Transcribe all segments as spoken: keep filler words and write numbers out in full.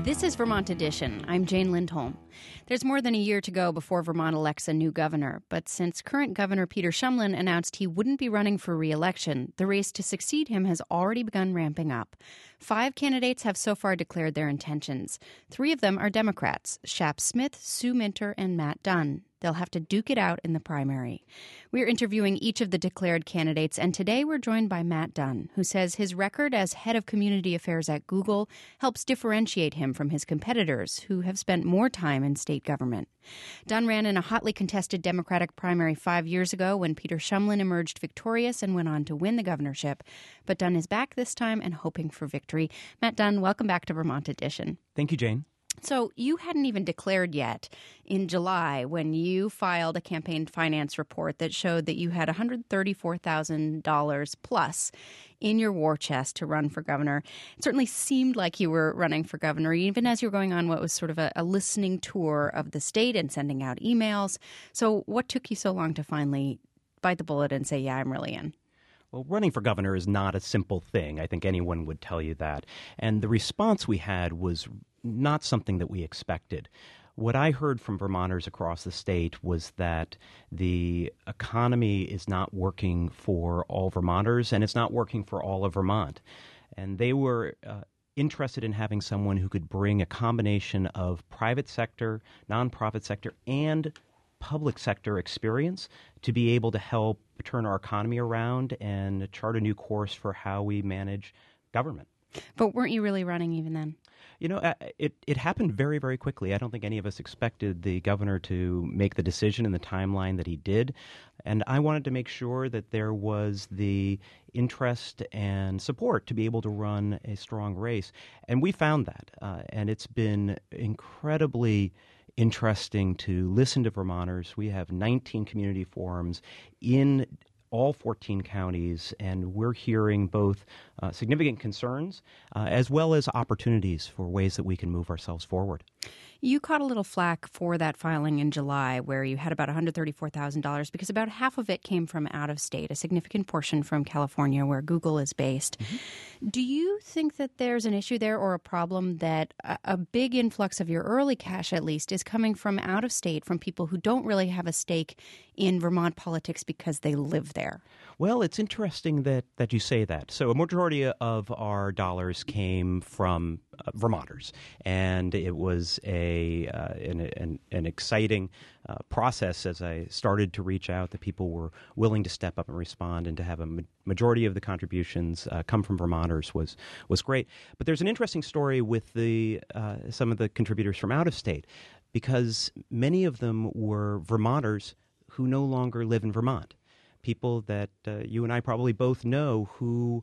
This is Vermont Edition. I'm Jane Lindholm. There's more than a year to go before Vermont elects a new governor, but since current Governor Peter Shumlin announced he wouldn't be running for re-election, the race to succeed him has already begun ramping up. Five candidates have so far declared their intentions. Three of them are Democrats: Shap Smith, Sue Minter, and Matt Dunn. They'll have to duke it out in the primary. We're interviewing each of the declared candidates, and today we're joined by Matt Dunn, who says his record as head of community affairs at Google helps differentiate him from his competitors, who have spent more time in state government. Dunn ran in a hotly contested Democratic primary five years ago when Peter Shumlin emerged victorious and went on to win the governorship. But Dunn is back this time and hoping for victory. Matt Dunn, welcome back to Vermont Edition. Thank you, Jane. So you hadn't even declared yet in July when you filed a campaign finance report that showed that you had one hundred thirty-four thousand dollars plus in your war chest to run for governor. It certainly seemed like you were running for governor, even as you were going on what was sort of a, a listening tour of the state and sending out emails. So what took you so long to finally bite the bullet and say, yeah, I'm really in? Well, running for governor is not a simple thing. I think anyone would tell you that. And the response we had was not something that we expected. What I heard from Vermonters across the state was that the economy is not working for all Vermonters, and it's not working for all of Vermont. And they were uh, interested in having someone who could bring a combination of private sector, nonprofit sector, and public sector experience to be able to help turn our economy around and chart a new course for how we manage government. But weren't you really running even then? You know, it, it happened very, very quickly. I don't think any of us expected the governor to make the decision in the timeline that he did. And I wanted to make sure that there was the interest and support to be able to run a strong race. And we found that. Uh, and it's been incredibly interesting to listen to Vermonters. We have nineteen community forums in all fourteen counties, and we're hearing both uh, significant concerns uh, as well as opportunities for ways that we can move ourselves forward. You caught a little flack for that filing in July where you had about one hundred thirty-four thousand dollars because about half of it came from out of state, a significant portion from California where Google is based. Mm-hmm. Do you think that there's an issue there or a problem that a, a big influx of your early cash, at least, is coming from out of state, from people who don't really have a stake in Vermont politics because they live there? Well, it's interesting that, that you say that. So a majority of our dollars came from uh, Vermonters, and it was a uh, an, an, an exciting uh, process as I started to reach out that people were willing to step up and respond, and to have a ma- majority of the contributions uh, come from Vermonters was was great. But there's an interesting story with the uh, some of the contributors from out of state, because many of them were Vermonters who no longer live in Vermont. People that uh, you and I probably both know who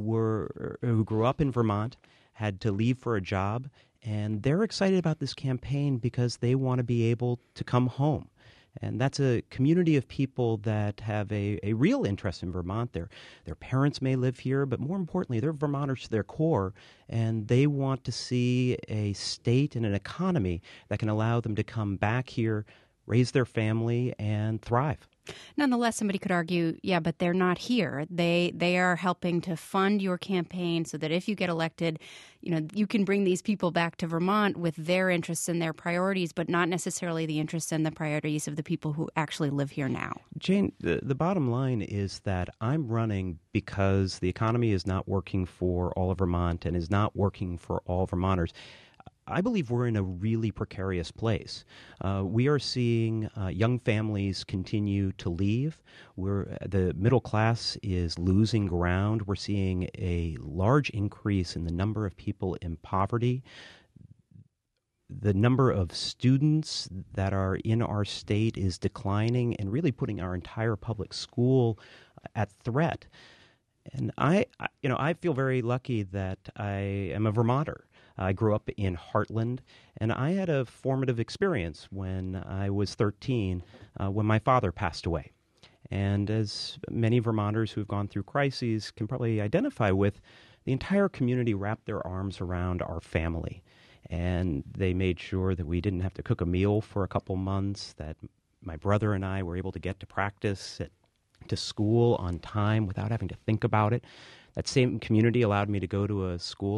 were who grew up in Vermont, had to leave for a job, and they're excited about this campaign because they want to be able to come home. And that's a community of people that have a, a real interest in Vermont. Their, their parents may live here, but more importantly, they're Vermonters to their core, and they want to see a state and an economy that can allow them to come back here, raise their family, and thrive. Nonetheless, somebody could argue, yeah, but they're not here. They they are helping to fund your campaign so that if you get elected, you know, you can bring these people back to Vermont with their interests and their priorities, but not necessarily the interests and the priorities of the people who actually live here now. Jane, the, the bottom line is that I'm running because the economy is not working for all of Vermont and is not working for all Vermonters. I believe we're in a really precarious place. Uh, we are seeing uh, young families continue to leave. We're, the middle class is losing ground. We're seeing a large increase in the number of people in poverty. The number of students that are in our state is declining and really putting our entire public school at threat. And I, I you know, I feel very lucky that I am a Vermonter. I grew up in Heartland, and I had a formative experience when I was thirteen, uh, when my father passed away. And as many Vermonters who have gone through crises can probably identify with, the entire community wrapped their arms around our family. And they made sure that we didn't have to cook a meal for a couple months, that my brother and I were able to get to practice, at, to school on time without having to think about it. That same community allowed me to go to a school like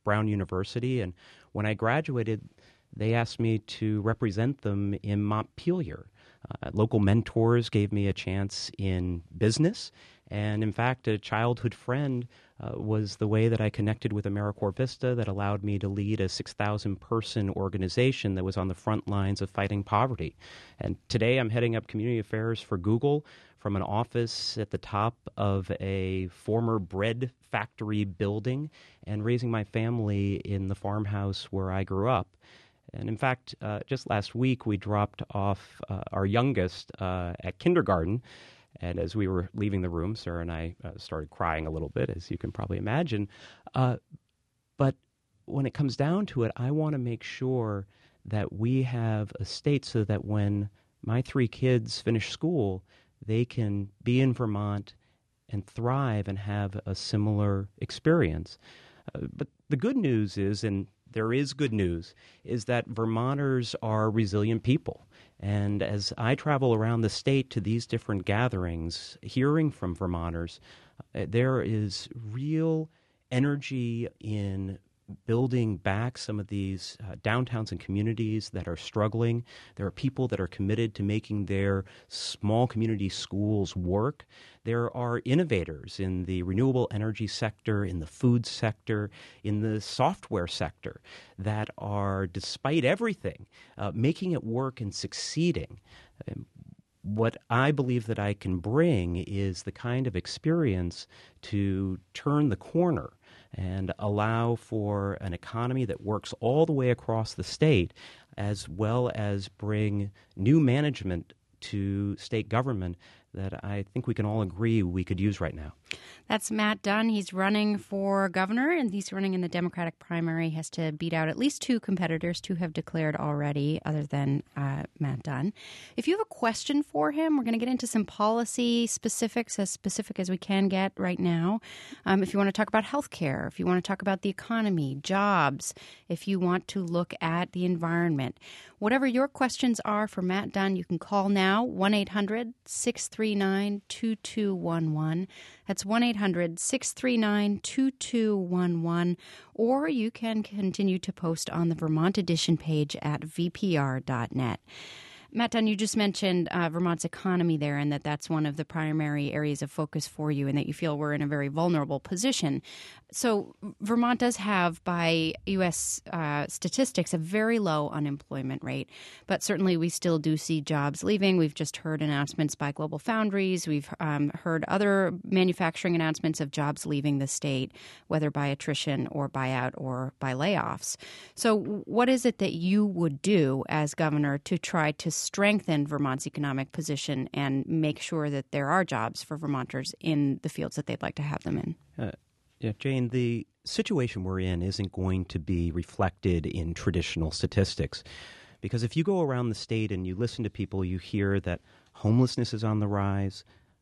Brown University. And when I graduated, they asked me to represent them in Montpelier. Uh, local mentors gave me a chance in business. And in fact, a childhood friend uh, was the way that I connected with AmeriCorps Vista that allowed me to lead a six thousand person organization that was on the front lines of fighting poverty. And today I'm heading up community affairs for Google from an office at the top of a former bread factory building and raising my family in the farmhouse where I grew up. And in fact, uh, just last week, we dropped off uh, our youngest uh, at kindergarten. And as we were leaving the room, Sarah and I uh, started crying a little bit, as you can probably imagine. Uh, but when it comes down to it, I want to make sure that we have a state so that when my three kids finish school, they can be in Vermont and thrive and have a similar experience. Uh, but the good news is, and there is good news, is that Vermonters are resilient people. And as I travel around the state to these different gatherings, hearing from Vermonters, uh, there is real energy in building back some of these uh, downtowns and communities that are struggling. There are people that are committed to making their small community schools work. There are innovators in the renewable energy sector, in the food sector, in the software sector that are, despite everything, uh, making it work and succeeding. Um, What I believe that I can bring is the kind of experience to turn the corner and allow for an economy that works all the way across the state, as well as bring new management to state government that I think we can all agree we could use right now. That's Matt Dunn. He's running for governor, and he's running in the Democratic primary. He has to beat out at least two competitors. Two have declared already, other than uh, Matt Dunn. If you have a question for him, we're going to get into some policy specifics, as specific as we can get right now. Um, if you want to talk about health care, if you want to talk about the economy, jobs, if you want to look at the environment, whatever your questions are for Matt Dunn, you can call now, one eight hundred six three nine two two one one. That's one eight hundred six three nine two two one one. Or you can continue to post on the Vermont Edition page at v p r dot net. Matt Dunn, you just mentioned uh, Vermont's economy there, and that that's one of the primary areas of focus for you, and that you feel we're in a very vulnerable position. So Vermont does have, by U S uh, statistics, a very low unemployment rate, but certainly we still do see jobs leaving. We've just heard announcements by Global Foundries. We've um, heard other manufacturing announcements of jobs leaving the state, whether by attrition or buyout or by layoffs. So what is it that you would do as governor to try to strengthen Vermont's economic position and make sure that there are jobs for Vermonters in the fields that they'd like to have them in? Uh, yeah, Jane, the situation we're in isn't going to be reflected in traditional statistics. Because if you go around the state and you listen to people, you hear that homelessness is on the rise,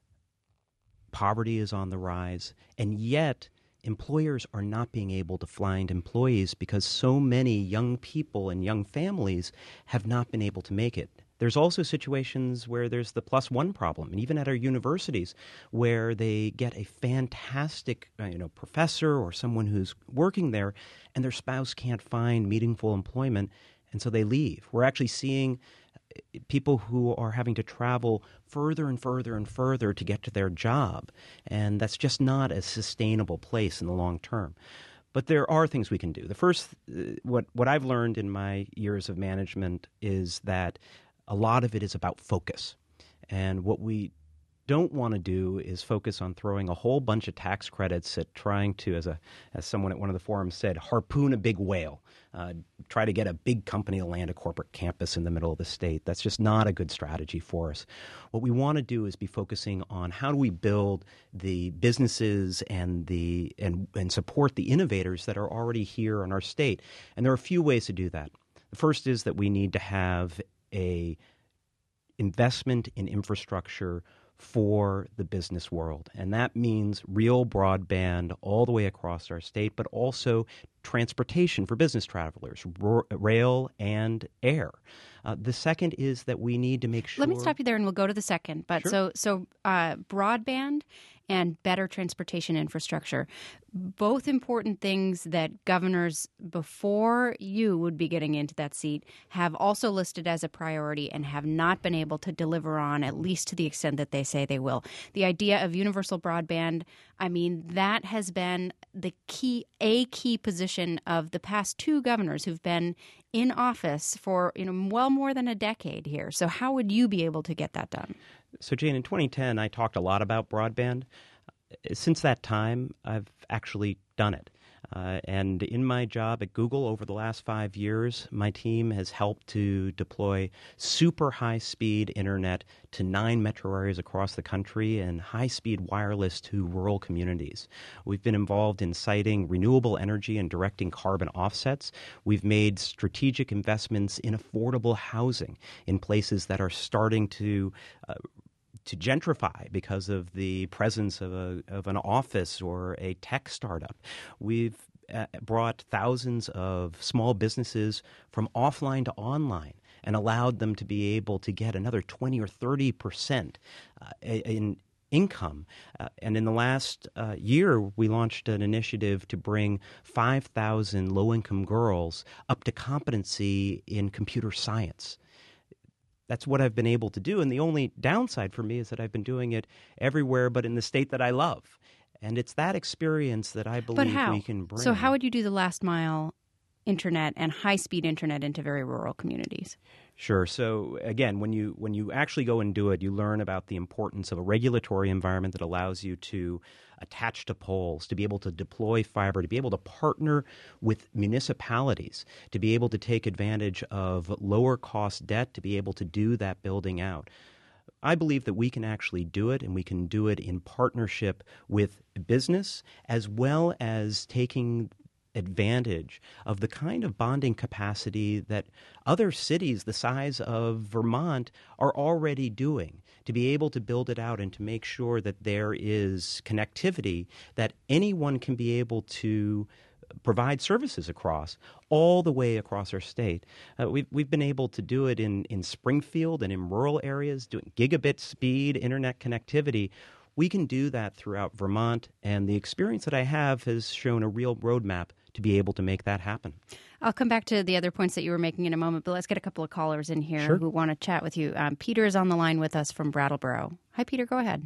poverty is on the rise, and yet employers are not being able to find employees because so many young people and young families have not been able to make it. There's also situations where there's the plus one problem, and even at our universities, where they get a fantastic, uh, you know, professor or someone who's working there, and their spouse can't find meaningful employment, and so they leave. We're actually seeing people who are having to travel further and further and further to get to their job, and that's just not a sustainable place in the long term. But there are things we can do. The first, uh, what what I've learned in my years of management is that a lot of it is about focus. And what we don't want to do is focus on throwing a whole bunch of tax credits at trying to, as a as someone at one of the forums said, harpoon a big whale, uh, try to get a big company to land a corporate campus in the middle of the state. That's just not a good strategy for us. What we want to do is be focusing on how do we build the businesses and the and, and support the innovators that are already here in our state. And there are a few ways to do that. The first is that we need to have a investment in infrastructure for the business world. And that means real broadband all the way across our state, but also transportation for business travelers, r- rail and air. Uh, the second is that we need to make sure... Let me stop you there and we'll go to the second. But Sure. so so uh, broadband and better transportation infrastructure. Both important things that governors before you would be getting into that seat have also listed as a priority and have not been able to deliver on, at least to the extent that they say they will. The idea of universal broadband, I mean, that has been the key, a key position of the past two governors who've been in office for, you know, well more than a decade here. So how would you be able to get that done? So, Jane, in twenty ten, I talked a lot about broadband. Since that time, I've actually done it. Uh, and in my job at Google over the last five years, my team has helped to deploy super high-speed internet to nine metro areas across the country and high-speed wireless to rural communities. We've been involved in siting renewable energy and directing carbon offsets. We've made strategic investments in affordable housing in places that are starting to uh, to gentrify because of the presence of a of an office or a tech startup. We've uh, brought thousands of small businesses from offline to online and allowed them to be able to get another twenty or thirty percent uh, in income. Uh, and in the last uh, year, we launched an initiative to bring five thousand low-income girls up to competency in computer science. That's what I've been able to do. And the only downside for me is that I've been doing it everywhere but in the state that I love. And it's that experience that I believe but how? we can bring. So how would you do the last mile internet and high-speed internet into very rural communities? Sure. So again, when you when you actually go and do it, you learn about the importance of a regulatory environment that allows you to attach to poles, to be able to deploy fiber, to be able to partner with municipalities, to be able to take advantage of lower cost debt, to be able to do that building out. I believe that we can actually do it, and we can do it in partnership with business as well as taking advantage of the kind of bonding capacity that other cities the size of Vermont are already doing, to be able to build it out and to make sure that there is connectivity that anyone can be able to provide services across, all the way across our state. Uh, we've, we've been able to do it in, in Springfield and in rural areas, doing gigabit speed internet connectivity. We can do that throughout Vermont, and the experience that I have has shown a real roadmap to be able to make that happen. I'll come back to the other points that you were making in a moment, but let's get a couple of callers in here Sure. who want to chat with you. Um, Peter is on the line with us from Brattleboro. Hi, Peter. Go ahead.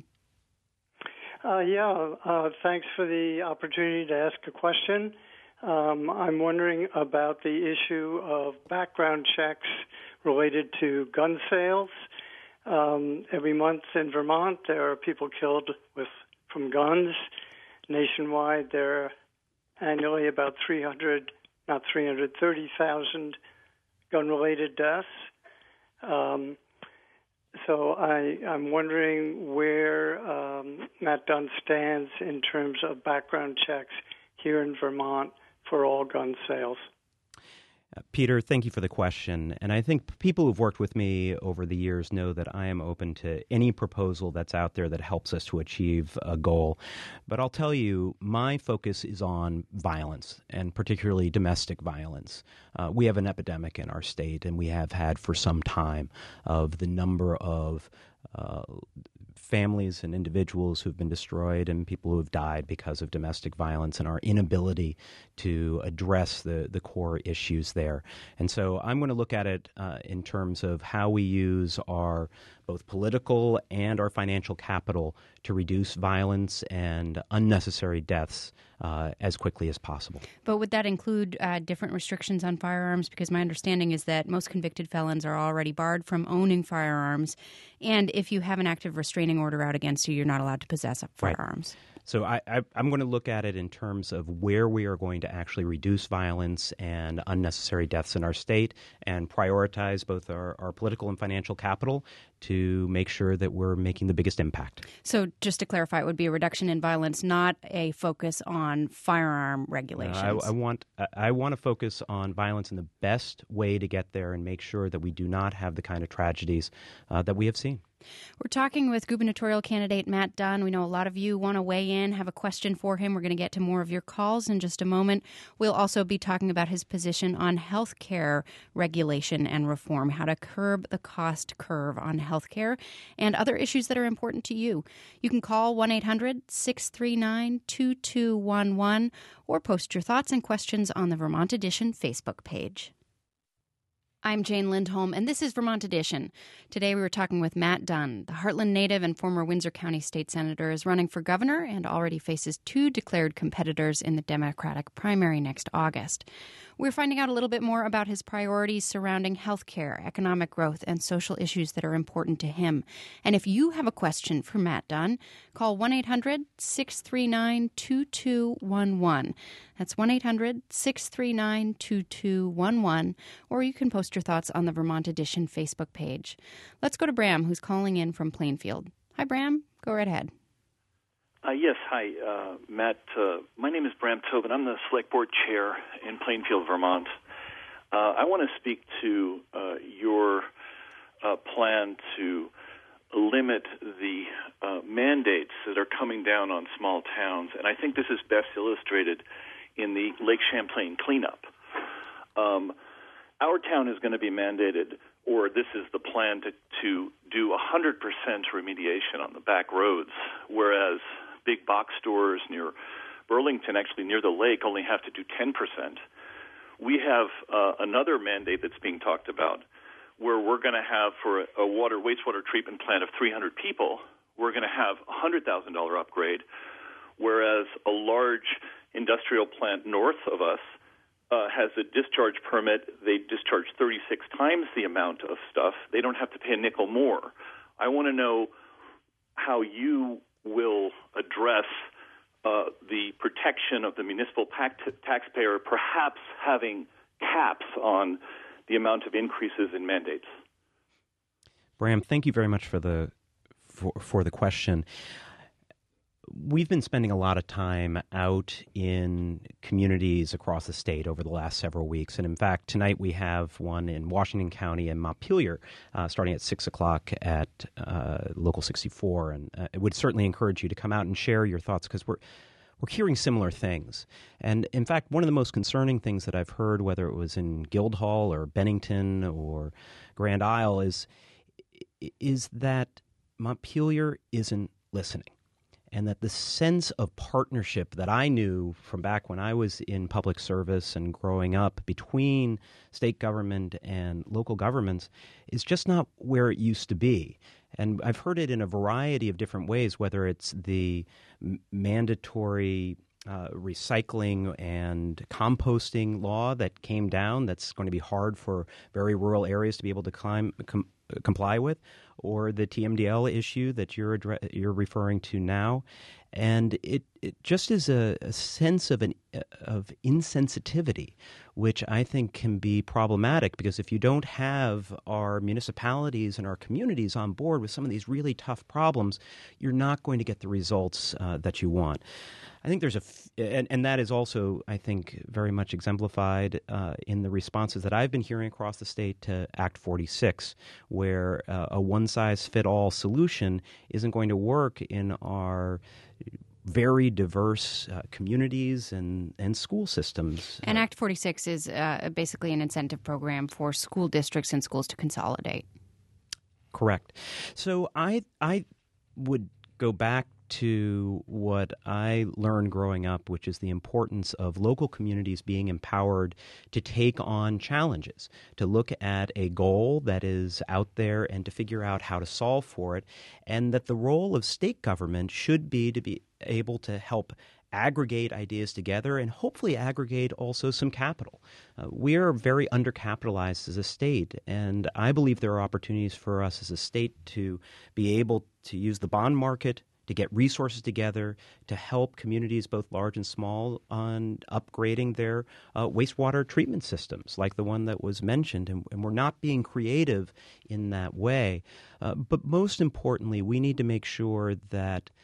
Uh, yeah, uh, thanks for the opportunity to ask a question. Um, I'm wondering about the issue of background checks related to gun sales. Um, every month in Vermont, there are people killed with from guns. Nationwide, there are annually about three hundred, not three hundred thirty thousand gun-related deaths. Um, so I, I'm wondering where um, Matt Dunn stands in terms of background checks here in Vermont for all gun sales. Uh, Peter, thank you for the question. And I think people who've worked with me over the years know that I am open to any proposal that's out there that helps us to achieve a goal. But I'll tell you, my focus is on violence, and particularly domestic violence. Uh, we have an epidemic in our state, and we have had for some time, of the number of uh, families and individuals who've been destroyed and people who have died because of domestic violence and our inability to address the, the core issues there. And so I'm going to look at it uh, in terms of how we use our both political and our financial capital to reduce violence and unnecessary deaths uh, as quickly as possible. But would that include uh, different restrictions on firearms? Because my understanding is that most convicted felons are already barred from owning firearms. And if you have an active restraining order out against you, you're not allowed to possess firearms. Right. So I, I, I'm going to look at it in terms of where we are going to actually reduce violence and unnecessary deaths in our state and prioritize both our, our political and financial capital to make sure that we're making the biggest impact. So just to clarify, it would be a reduction in violence, not a focus on firearm regulations. No, I, I want I want to focus on violence and the best way to get there and make sure that we do not have the kind of tragedies uh, that we have seen. We're talking with gubernatorial candidate Matt Dunn. We know a lot of you want to weigh in, have a question for him. We're going to get to more of your calls in just a moment. We'll also be talking about his position on health care regulation and reform, how to curb the cost curve on health care, and other issues that are important to you. You can call one eight hundred six three nine two two one one or post your thoughts and questions on the Vermont Edition Facebook page. I'm Jane Lindholm, and this is Vermont Edition. Today we were talking with Matt Dunn. The Heartland native and former Windsor County state senator is running for governor and already faces two declared competitors in the Democratic primary next August. We're finding out a little bit more about his priorities surrounding health care, economic growth, and social issues that are important to him. And if you have a question for Matt Dunn, call one eight hundred six three nine two two one one. That's one eight hundred six three nine two two one one, or you can post your thoughts on the Vermont Edition Facebook page. Let's go to Bram, who's calling in from Plainfield. Hi, Bram. Go right ahead. Uh, yes, hi, uh, Matt. Uh, my name is Bram Tobin. I'm the Select Board Chair in Plainfield, Vermont. Uh, I want to speak to uh, your uh, plan to limit the uh, mandates that are coming down on small towns, and I think this is best illustrated in the Lake Champlain cleanup. Um, our town is going to be mandated, or this is the plan, to, to do one hundred percent remediation on the back roads, whereas big box stores near Burlington, actually near the lake, only have to do ten percent. We have uh, another mandate that's being talked about where we're going to have, for a, a water wastewater treatment plant of three hundred people, we're going to have a one hundred thousand dollars upgrade, whereas a large industrial plant north of us uh, has a discharge permit. They discharge thirty-six times the amount of stuff. They don't have to pay a nickel more. I want to know how you will address uh, the protection of the municipal pact- taxpayer, perhaps having caps on the amount of increases in mandates. Bram, thank you very much for the for, for the question. We've been spending a lot of time out in communities across the state over the last several weeks. And in fact, tonight we have one in Washington County and Montpelier uh, starting at six o'clock at uh, Local sixty-four. And uh, I would certainly encourage you to come out and share your thoughts, because we're We're hearing similar things. And in fact, one of the most concerning things that I've heard, whether it was in Guildhall or Bennington or Grand Isle, is, is that Montpelier isn't listening. And that the sense of partnership that I knew from back when I was in public service and growing up between state government and local governments is just not where it used to be. And I've heard it in a variety of different ways, whether it's the m- mandatory uh, recycling and composting law that came down that's going to be hard for very rural areas to be able to climb, com- comply with, or the T M D L issue that you're addre- you're referring to now. And it, it just is a, a sense of an of insensitivity, which I think can be problematic, because if you don't have our municipalities and our communities on board with some of these really tough problems, you're not going to get the results uh, that you want. I think there's a, f- and, and that is also, I think, very much exemplified uh, in the responses that I've been hearing across the state to Act forty-six, where uh, a one-size-fit-all solution isn't going to work in our very diverse uh, communities and, and school systems. And Act forty-six is uh, basically an incentive program for school districts and schools to consolidate. Correct. So I I would go back to what I learned growing up, which is the importance of local communities being empowered to take on challenges, to look at a goal that is out there and to figure out how to solve for it, and that the role of state government should be to be able to help aggregate ideas together and hopefully aggregate also some capital. Uh, we are very undercapitalized as a state, and I believe there are opportunities for us as a state to be able to use the bond market to get resources together to help communities both large and small on upgrading their uh, wastewater treatment systems like the one that was mentioned. And, and we're not being creative in that way. Uh, but most importantly, we need to make sure that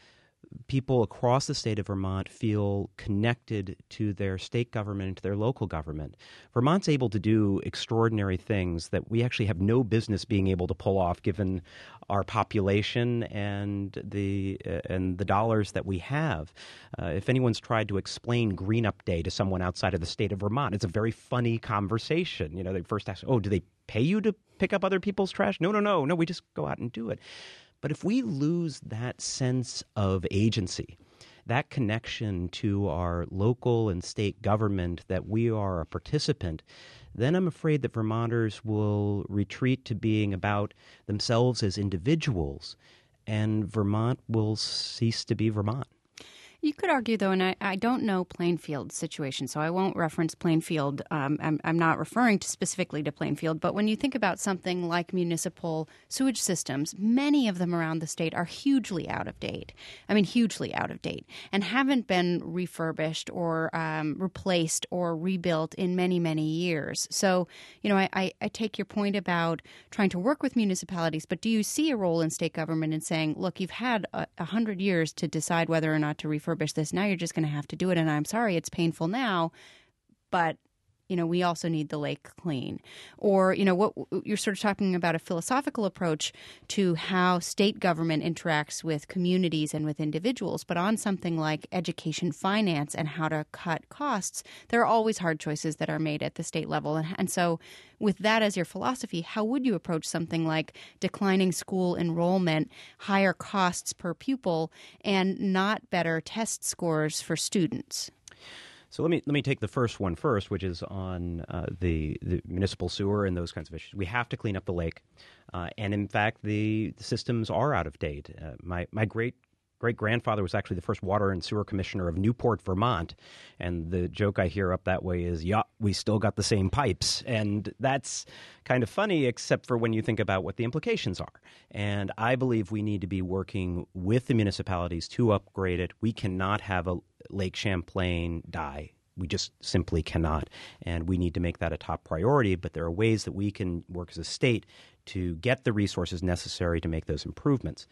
people across the state of Vermont feel connected to their state government and to their local government. Vermont's able to do extraordinary things that we actually have no business being able to pull off, given our population and the uh, and the dollars that we have. Uh, if anyone's tried to explain Green Up Day to someone outside of the state of Vermont, it's a very funny conversation. You know, they first ask, "Oh, do they pay you to pick up other people's trash?" No, no, no, no. We just go out and do it. But if we lose that sense of agency, that connection to our local and state government, that we are a participant, then I'm afraid that Vermonters will retreat to being about themselves as individuals, and Vermont will cease to be Vermont. You could argue, though, and I, I don't know Plainfield's situation, so I won't reference Plainfield. Um, I'm, I'm not referring to specifically to Plainfield, but when you think about something like municipal sewage systems, many of them around the state are hugely out of date. I mean, hugely out of date, and haven't been refurbished or um, replaced or rebuilt in many, many years. So, you know, I, I, I take your point about trying to work with municipalities, but do you see a role in state government in saying, look, you've had a, a hundred years to decide whether or not to refurbish this. Now you're just going to have to do it. And I'm sorry, it's painful now, but, you know, we also need the lake clean. Or, you know, what you're sort of talking about a philosophical approach to how state government interacts with communities and with individuals. But on something like education finance and how to cut costs, there are always hard choices that are made at the state level. And, and so with that as your philosophy, how would you approach something like declining school enrollment, higher costs per pupil, and not better test scores for students? So let me let me take the first one first, which is on uh, the, the municipal sewer and those kinds of issues. We have to clean up the lake, uh, and in fact, the, the systems are out of date. Uh, my my great great grandfather was actually the first water and sewer commissioner of Newport, Vermont, and the joke I hear up that way is, "Yeah, we still got the same pipes," and that's kind of funny, except for when you think about what the implications are. And I believe we need to be working with the municipalities to upgrade it. We cannot have a Lake Champlain die. We just simply cannot. And we need to make that a top priority. But there are ways that we can work as a state to get the resources necessary to make those improvements.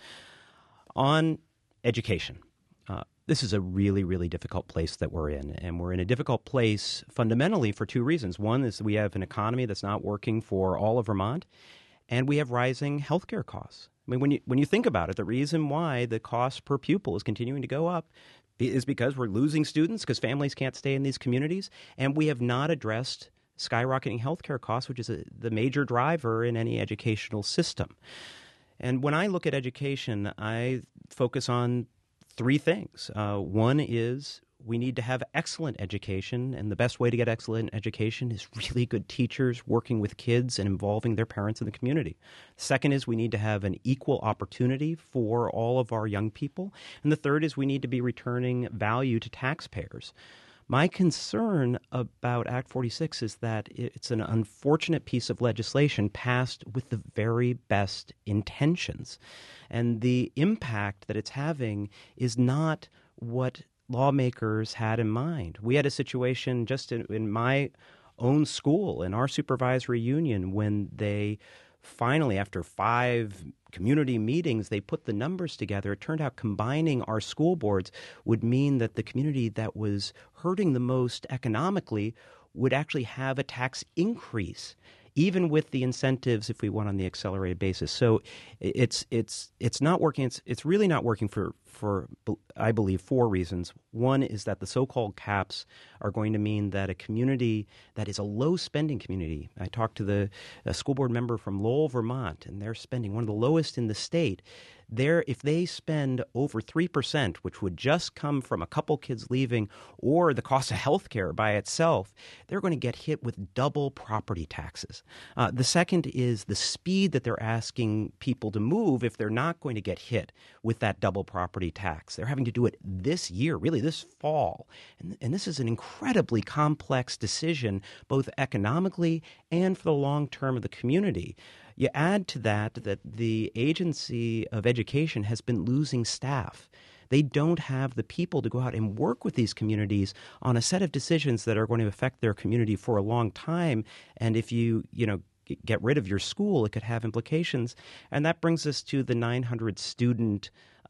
On education, uh, this is a really, really difficult place that we're in. And we're in a difficult place fundamentally for two reasons. One is that we have an economy that's not working for all of Vermont, and we have rising healthcare costs. I mean, when you when you think about it, the reason why the cost per pupil is continuing to go up is because we're losing students, because families can't stay in these communities, and we have not addressed skyrocketing healthcare costs, which is a, the major driver in any educational system. And when I look at education, I focus on three things. Uh, one is we need to have excellent education, and the best way to get excellent education is really good teachers working with kids and involving their parents in the community. Second is we need to have an equal opportunity for all of our young people. And the third is we need to be returning value to taxpayers. My concern about Act forty-six is that it's an unfortunate piece of legislation passed with the very best intentions. And the impact that it's having is not what lawmakers had in mind. We had a situation just in, in my own school, in our supervisory union, when they finally, after five community meetings, they put the numbers together. It turned out combining our school boards would mean that the community that was hurting the most economically would actually have a tax increase, even with the incentives if we went on the accelerated basis. So it's it's it's not working. It's it's really not working for for I believe four reasons. One is that the so-called caps are going to mean that a community that is a low spending community. I talked to the a school board member from Lowell, Vermont, and they're spending one of the lowest in the state. There, if they spend over three percent, which would just come from a couple kids leaving or the cost of health care by itself, they're going to get hit with double property taxes. Uh, the second is the speed that they're asking people to move if they're not going to get hit with that double property tax. They're having to do it this year, really this fall. And, and this is an incredibly complex decision, both economically and for the long term of the community. You add to that that the Agency of Education has been losing staff. They don't have the people to go out and work with these communities on a set of decisions that are going to affect their community for a long time. And if you, you know, get rid of your school, it could have implications. And that brings us to the nine hundred student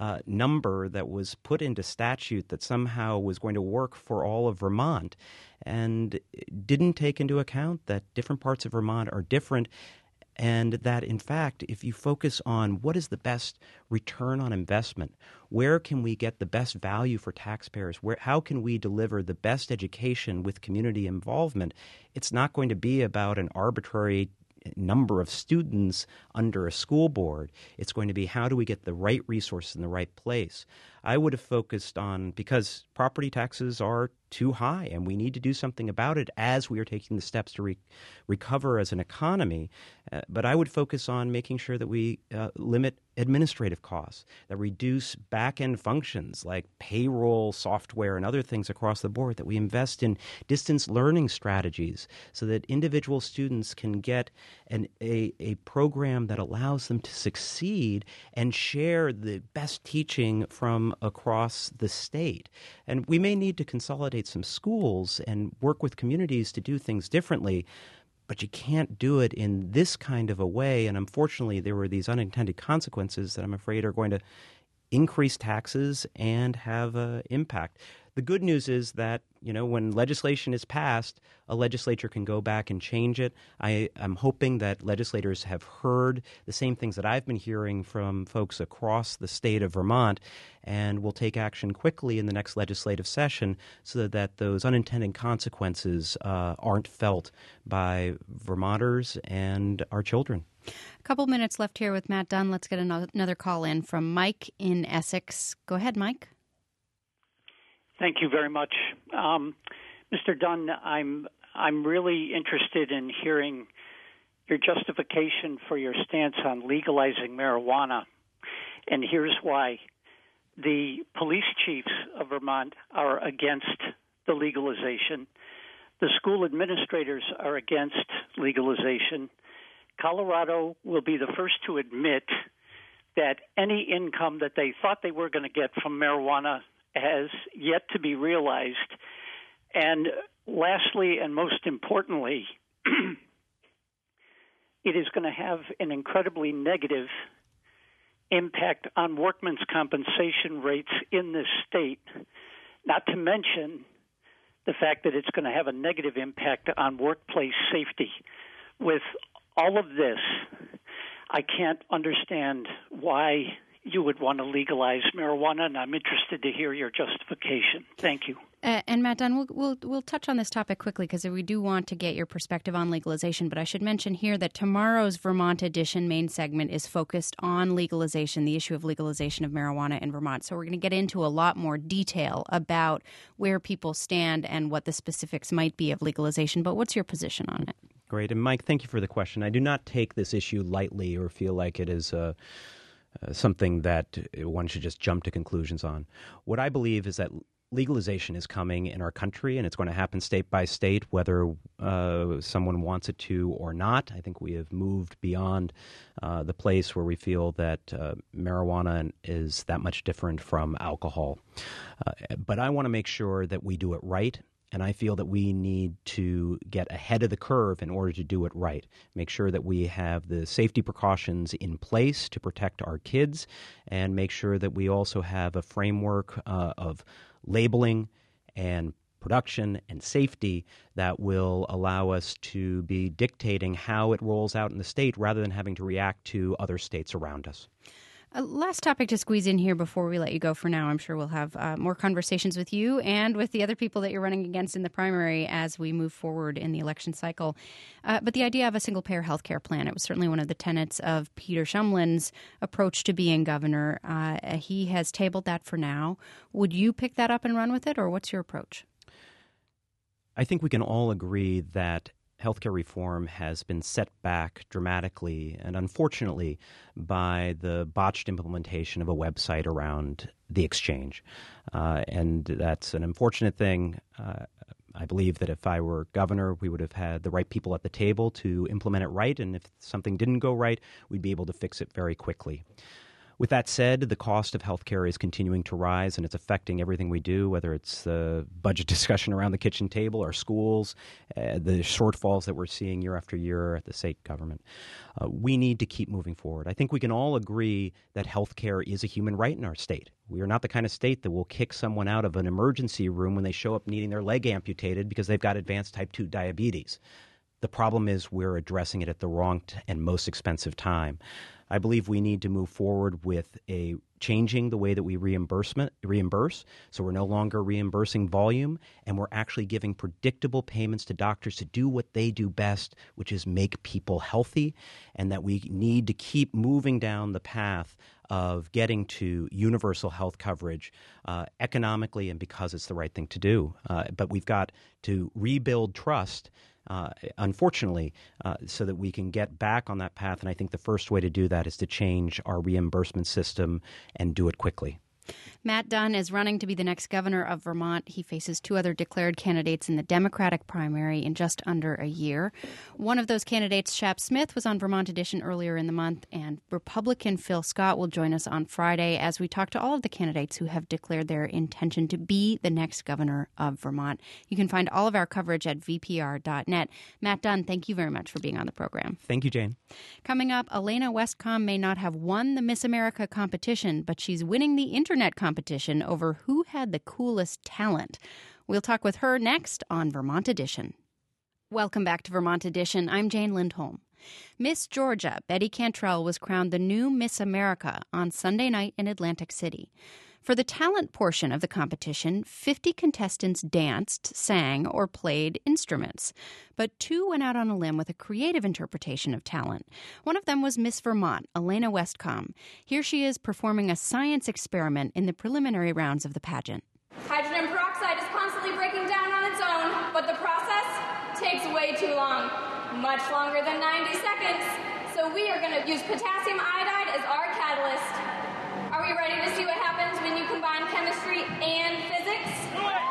uh, number that was put into statute that somehow was going to work for all of Vermont, and didn't take into account that different parts of Vermont are different, and that, in fact, if you focus on what is the best return on investment, where can we get the best value for taxpayers, where how can we deliver the best education with community involvement, it's not going to be about an arbitrary number of students under a school board. It's going to be how do we get the right resources in the right place. I would have focused on, because property taxes are too high and we need to do something about it as we are taking the steps to re- recover as an economy. Uh, but I would focus on making sure that we uh, limit administrative costs, that reduce back-end functions like payroll software and other things across the board, that we invest in distance learning strategies so that individual students can get an, a, a program that allows them to succeed and share the best teaching from across the state. And we may need to consolidate some schools and work with communities to do things differently, but you can't do it in this kind of a way. And unfortunately, there were these unintended consequences that I'm afraid are going to increase taxes and have an impact. The good news is that, you know, when legislation is passed, a legislature can go back and change it. I, I'm hoping that legislators have heard the same things that I've been hearing from folks across the state of Vermont and will take action quickly in the next legislative session so that those unintended consequences uh, aren't felt by Vermonters and our children. A couple minutes left here with Matt Dunn. Let's get another call in from Mike in Essex. Go ahead, Mike. Thank you very much. Um, Mister Dunn, I'm I'm really interested in hearing your justification for your stance on legalizing marijuana, and here's why. The police chiefs of Vermont are against the legalization. The school administrators are against legalization. Colorado will be the first to admit that any income that they thought they were going to get from marijuana has yet to be realized. And lastly, and most importantly, it is going to have an incredibly negative impact on workmen's compensation rates in this state, not to mention the fact that it's going to have a negative impact on workplace safety. With all of this, I can't understand why you would want to legalize marijuana, and I'm interested to hear your justification. Thank you. Uh, and Matt Dunn, we'll, we'll we'll touch on this topic quickly because we do want to get your perspective on legalization. But I should mention here that tomorrow's Vermont Edition main segment is focused on legalization, the issue of legalization of marijuana in Vermont. So we're going to get into a lot more detail about where people stand and what the specifics might be of legalization. But what's your position on it? Great. And Mike, thank you for the question. I do not take this issue lightly or feel like it is a Uh, something that one should just jump to conclusions on. What I believe is that legalization is coming in our country, and it's going to happen state by state, whether uh, someone wants it to or not. I think we have moved beyond uh, the place where we feel that uh, marijuana is that much different from alcohol. Uh, but I want to make sure that we do it right. And I feel that we need to get ahead of the curve in order to do it right. Make sure that we have the safety precautions in place to protect our kids, and make sure that we also have a framework uh, of labeling and production and safety that will allow us to be dictating how it rolls out in the state rather than having to react to other states around us. Uh, last topic to squeeze in here before we let you go for now. I'm sure we'll have uh, more conversations with you and with the other people that you're running against in the primary as we move forward in the election cycle. Uh, but the idea of a single-payer health care plan, it was certainly one of the tenets of Peter Shumlin's approach to being governor. Uh, he has tabled that for now. Would you pick that up and run with it, or what's your approach? I think we can all agree that healthcare reform has been set back dramatically and unfortunately by the botched implementation of a website around the exchange. Uh, and that's an unfortunate thing. Uh, I believe that if I were governor, we would have had the right people at the table to implement it right. And if something didn't go right, we'd be able to fix it very quickly. With that said, the cost of healthcare is continuing to rise, and it's affecting everything we do, whether it's the budget discussion around the kitchen table, our schools, uh, the shortfalls that we're seeing year after year at the state government. Uh, we need to keep moving forward. I think we can all agree that healthcare is a human right in our state. We are not the kind of state that will kick someone out of an emergency room when they show up needing their leg amputated because they've got advanced type two diabetes. The problem is we're addressing it at the wrong t- and most expensive time. I believe we need to move forward with a changing the way that we reimbursement reimburse, so we're no longer reimbursing volume, and we're actually giving predictable payments to doctors to do what they do best, which is make people healthy, and that we need to keep moving down the path of getting to universal health coverage uh, economically and because it's the right thing to do. Uh, but we've got to rebuild trust, Uh, unfortunately, uh, so that we can get back on that path. And I think the first way to do that is to change our reimbursement system and do it quickly. Matt Dunn is running to be the next governor of Vermont. He faces two other declared candidates in the Democratic primary in just under a year. One of those candidates, Shap Smith, was on Vermont Edition earlier in the month, and Republican Phil Scott will join us on Friday as we talk to all of the candidates who have declared their intention to be the next governor of Vermont. You can find all of our coverage at v p r dot net. Matt Dunn, thank you very much for being on the program. Thank you, Jane. Coming up, Elena Westcom may not have won the Miss America competition, but she's winning the internet competition over who had the coolest talent. We'll talk with her next on Vermont Edition. Welcome back to Vermont Edition. I'm Jane Lindholm. Miss Georgia, Betty Cantrell, was crowned the new Miss America on Sunday night in Atlantic City. For the talent portion of the competition, fifty contestants danced, sang, or played instruments. But two went out on a limb with a creative interpretation of talent. One of them was Miss Vermont, Elena Westcom. Here she is performing a science experiment in the preliminary rounds of the pageant. Hydrogen peroxide is constantly breaking down on its own, but the process takes way too long, much longer than ninety seconds. So we are going to use potassium iodide as our catalyst. Are we ready to see what happens when you combine chemistry and physics? Do it!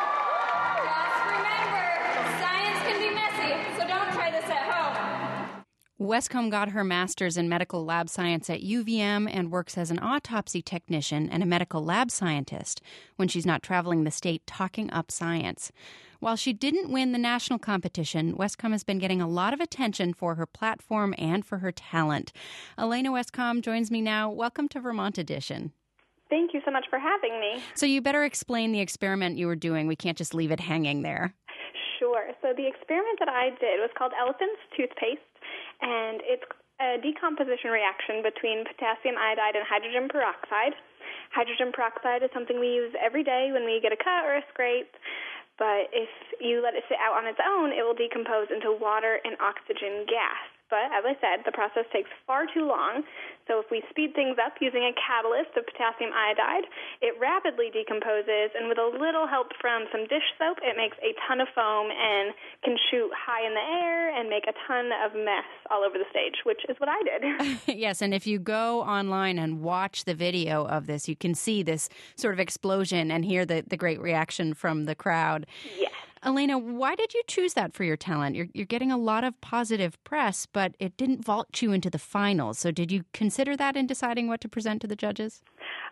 Just remember, science can be messy, so don't try this at home. Westcom got her master's in medical lab science at U V M and works as an autopsy technician and a medical lab scientist when she's not traveling the state talking up science. While she didn't win the national competition, Westcom has been getting a lot of attention for her platform and for her talent. Elena Westcom joins me now. Welcome to Vermont Edition. Thank you so much for having me. So you better explain the experiment you were doing. We can't just leave it hanging there. Sure. So the experiment that I did was called Elephant's Toothpaste, and it's a decomposition reaction between potassium iodide and hydrogen peroxide. Hydrogen peroxide is something we use every day when we get a cut or a scrape. But if you let it sit out on its own, it will decompose into water and oxygen gas. But as I said, the process takes far too long. So if we speed things up using a catalyst of potassium iodide, it rapidly decomposes, and with a little help from some dish soap, it makes a ton of foam and can shoot high in the air and make a ton of mess all over the stage, which is what I did. Yes, and if you go online and watch the video of this, you can see this sort of explosion and hear the, the great reaction from the crowd. Yes. Elena, why did you choose that for your talent? You're, you're getting a lot of positive press, but it didn't vault you into the finals. So did you consider that in deciding what to present to the judges?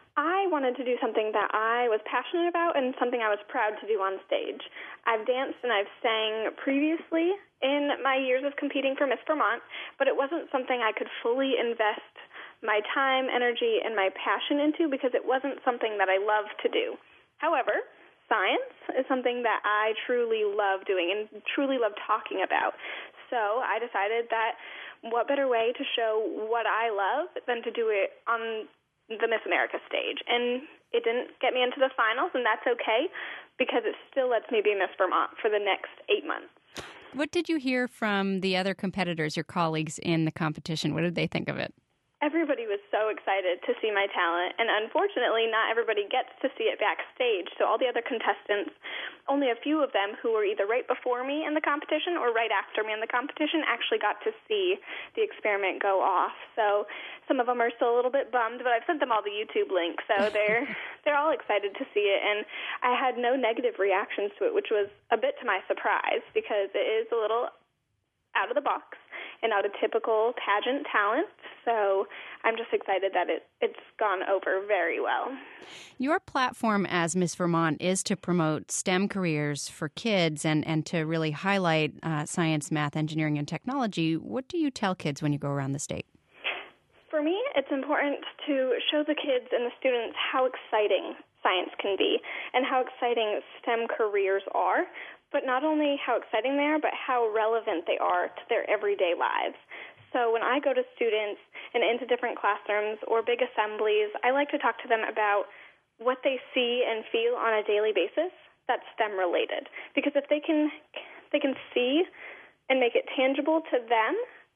I wanted to do something that I was passionate about and something I was proud to do on stage. I've danced and I've sang previously in my years of competing for Miss Vermont, but it wasn't something I could fully invest my time, energy, and my passion into because it wasn't something that I love to do. However, science is something that I truly love doing and truly love talking about. So I decided that what better way to show what I love than to do it on the Miss America stage. And it didn't get me into the finals, and that's okay because it still lets me be Miss Vermont for the next eight months. What did you hear from the other competitors, your colleagues in the competition? What did they think of it? Everybody was so excited to see my talent, and unfortunately not everybody gets to see it backstage. So all the other contestants, only a few of them who were either right before me in the competition or right after me in the competition actually got to see the experiment go off. So some of them are still a little bit bummed, but I've sent them all the YouTube links, so they're they're all excited to see it. And I had no negative reactions to it, which was a bit to my surprise because it is a little out of the box, and not a typical pageant talent. So I'm just excited that it, it's gone over very well. Your platform as Miss Vermont is to promote STEM careers for kids and, and to really highlight uh, science, math, engineering, and technology. What do you tell kids when you go around the state? For me, it's important to show the kids and the students how exciting science can be and how exciting STEM careers are, but not only how exciting they are, but how relevant they are to their everyday lives. So when I go to students and into different classrooms or big assemblies, I like to talk to them about what they see and feel on a daily basis that's STEM related. Because if they can they can see and make it tangible to them,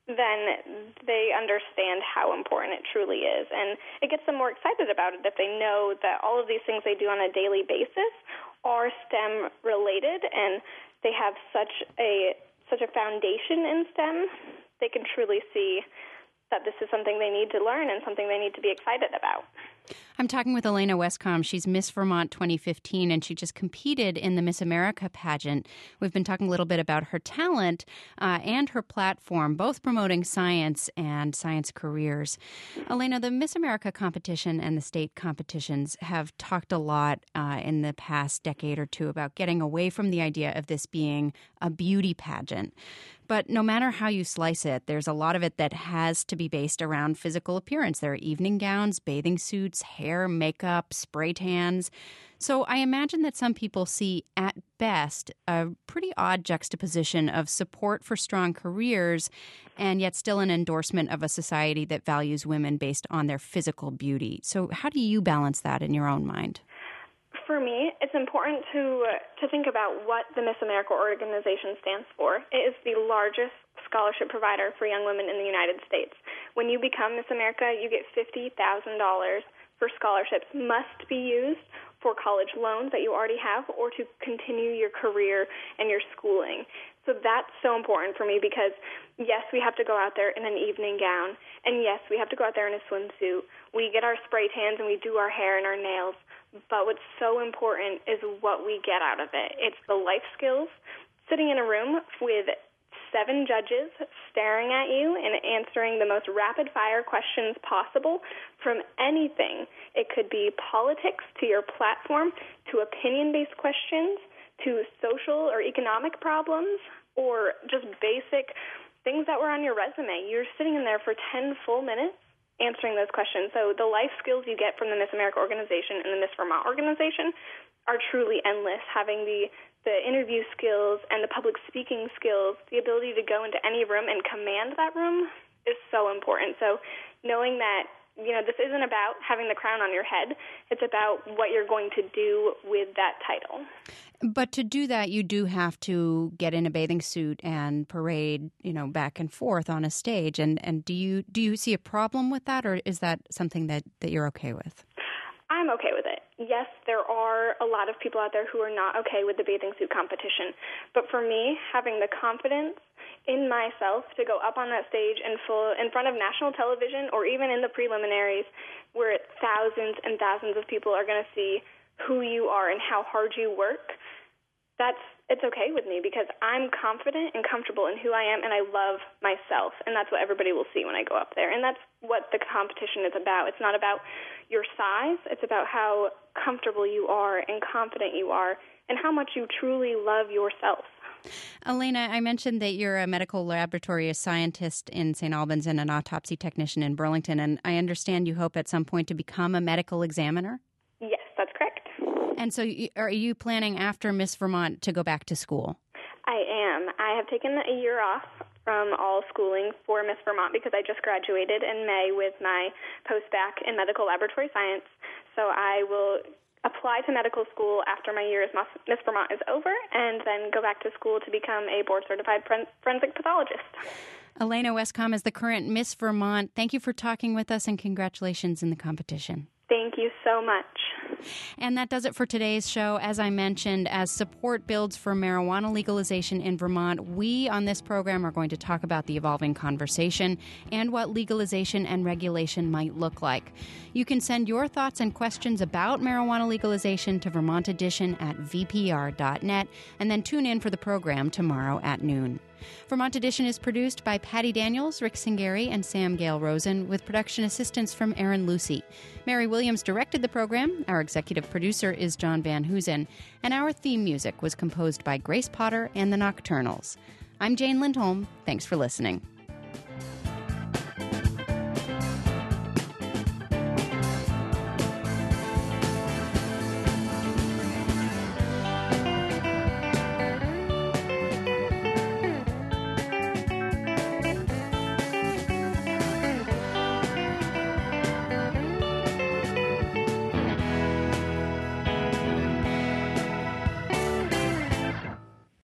then they understand how important it truly is. And it gets them more excited about it if they know that all of these things they do on a daily basis are STEM related and they have such a such a foundation in STEM. They can truly see that this is something they need to learn and something they need to be excited about. I'm talking with Elena Westcomb. She's Miss Vermont twenty fifteen, and she just competed in the Miss America pageant. We've been talking a little bit about her talent uh, and her platform, both promoting science and science careers. Elena, the Miss America competition and the state competitions have talked a lot uh, in the past decade or two about getting away from the idea of this being a beauty pageant. But no matter how you slice it, there's a lot of it that has to be based around physical appearance. There are evening gowns, bathing suits, hair, makeup, spray tans. So I imagine that some people see, at best, a pretty odd juxtaposition of support for strong careers and yet still an endorsement of a society that values women based on their physical beauty. So how do you balance that in your own mind? For me, it's important to to think about what the Miss America organization stands for. It is the largest scholarship provider for young women in the United States. When you become Miss America, you get fifty thousand dollars for scholarships must be used for college loans that you already have or to continue your career and your schooling. So that's so important for me because, yes, we have to go out there in an evening gown, and yes, we have to go out there in a swimsuit. We get our spray tans and we do our hair and our nails. But what's so important is what we get out of it. It's the life skills, sitting in a room with seven judges staring at you and answering the most rapid-fire questions possible from anything. It could be politics to your platform, to opinion-based questions, to social or economic problems, or just basic things that were on your resume. You're sitting in there for ten full minutes answering those questions. So the life skills you get from the Miss America organization and the Miss Vermont organization are truly endless. Having the, the interview skills and the public speaking skills, the ability to go into any room and command that room is so important. So knowing that, you know, this isn't about having the crown on your head. It's about what you're going to do with that title. But to do that, you do have to get in a bathing suit and parade, you know, back and forth on a stage. And, and do you do you see a problem with that, or is that something that, that you're okay with? I'm okay with it. Yes, there are a lot of people out there who are not okay with the bathing suit competition. But for me, having the confidence in myself to go up on that stage in full in front of national television or even in the preliminaries where thousands and thousands of people are going to see who you are and how hard you work, that's it's okay with me because I'm confident and comfortable in who I am and I love myself, and that's what everybody will see when I go up there. And that's what the competition is about. It's not about your size. It's about how comfortable you are and confident you are and how much you truly love yourself. Elena, I mentioned that you're a medical laboratory scientist in Saint Albans and an autopsy technician in Burlington, and I understand you hope at some point to become a medical examiner? Yes, that's correct. And so are you planning after Miss Vermont to go back to school? I am. I have taken a year off from all schooling for Miss Vermont because I just graduated in May with my post-bac in medical laboratory science. So I will apply to medical school after my year as Miss Vermont is over and then go back to school to become a board-certified forensic pathologist. Elena Westcomb is the current Miss Vermont. Thank you for talking with us and congratulations in the competition. Thank you so much. And that does it for today's show. As I mentioned, as support builds for marijuana legalization in Vermont, we on this program are going to talk about the evolving conversation and what legalization and regulation might look like. You can send your thoughts and questions about marijuana legalization to Vermont Edition at v p r dot net, and then tune in for the program tomorrow at noon. Vermont Edition is produced by Patty Daniels, Rick Singari, and Sam Gale Rosen, with production assistance from Aaron Lucy. Mary Williams directed the program. Our executive producer is John Van Hoosen, and our theme music was composed by Grace Potter and the Nocturnals. I'm Jane Lindholm. Thanks for listening.